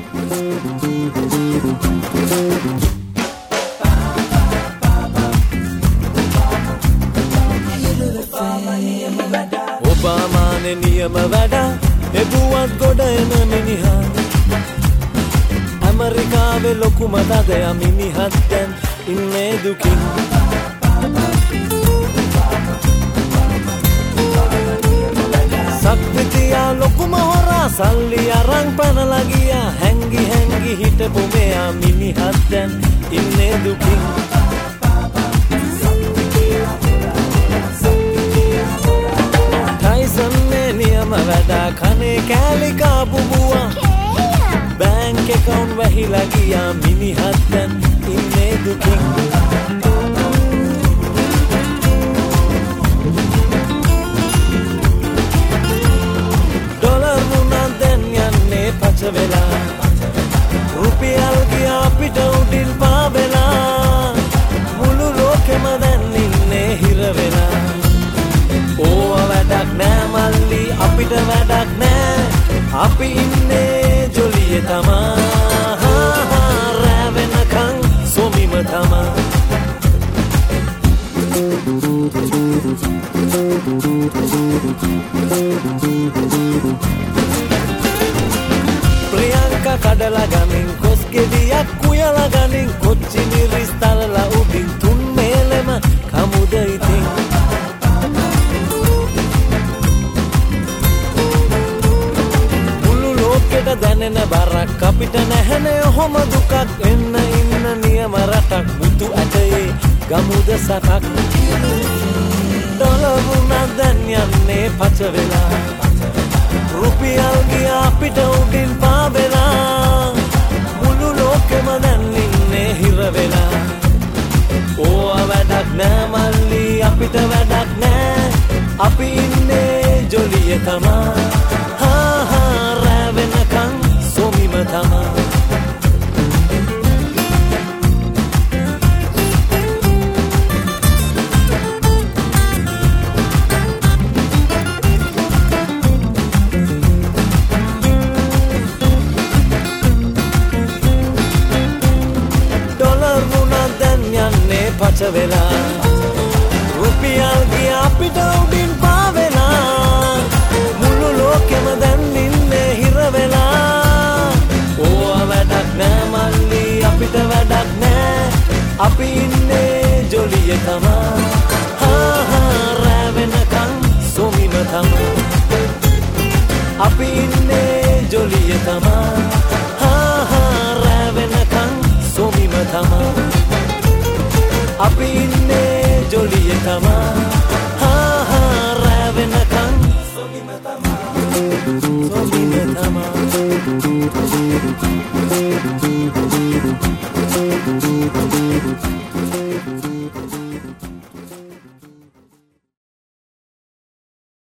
ඔබාමානේ නියම වැඩ එබුවත් ගොඩ එන මිනිහා ඇමරිකාවේ ලොකුම තදයා මිනිහත් දැන් ඉන්නේ දුකින් සක්විතියා ලොකුම හොරා සල්ලි අරන් පැනලා ගියා හැංගි හැංගි හිටපු මෙයා මිනිහත් දැන් ඉන්නේ දුකින් නියම වැඩ කනේ කෑලි කාපු බුවා බැංක් account වැහිලා ගියා මිනිහත් දැන් ඉන්නේ දුකින් ඩොලර් වුණා දැන් යන්නේ පච වෙලා රුපියල් ගියා පිට උඩින් පාවෙලා මුළු ලෝකෙම දැන් ඉන්නේ හිර වෙලා ඕවා වැඩක් නෑ මල්ලි අපිට වැඩක් නෑ අපි ඉන්නේ ජොලියේ තමා රෑ වෙනකන් සොමිම තමා ප්‍රියංකා කඩලා ගමින් කොස් ගෙඩියක් කුයලා ගනින් කොච්චි මිරිස් තලලා උඩින් තුන් මේලෙම කමුද ඉතින් දැනෙන බරක් අපිට නැහැනේ ඔහොම දුකක් එන්න ඉන්න නියම රටක් මුතු ඇටේ ගමුද සතක් ඩොලර් වුණා දැන් යන්නේ පච වෙලා රුපියල් ගියා අපිට උඩින් පාවෙලා මුළු ලෝකෙම දැන් ඉන්නේ හිර වෙලා ඕවා වැඩක් නෑ මල්ලි අපිට වැඩක් නෑ අපි ඉන්නේ ජොලියේ තමා ඩොලර් වුණා දැන් යන්නේ පච වෙලා රුපියල් ගියා අපිට උඩින් පාවෙලා මුළු ලෝකෙම දැන් ඉන්නේ හිර වෙලා ඕවා වැඩක් නෑ මල්ලි අපිට වැඩක් නෑ අපි ඉන්නේ ජොලියේ තමා රෑ වෙනකන් සොමිම තමා අපි ඉන්නේ ජොලියේ තමා රෑ වෙනකන් සොමිම තමා අපි ඉන්නේ ජොලියේ තමා